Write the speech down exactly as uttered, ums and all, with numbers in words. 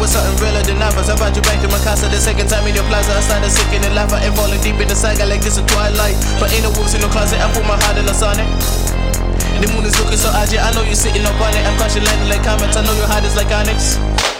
was something realer than others. I brought you back to my casa the second time in your plaza. I started sinking in lava and falling deep in the saga like this a twilight. But ain't no wolves in the closet, I put my heart in the sonnet. The moon is looking so agile, I know you sitting up on it. I'm crushing lightning like comets, I know your heart is like onyx.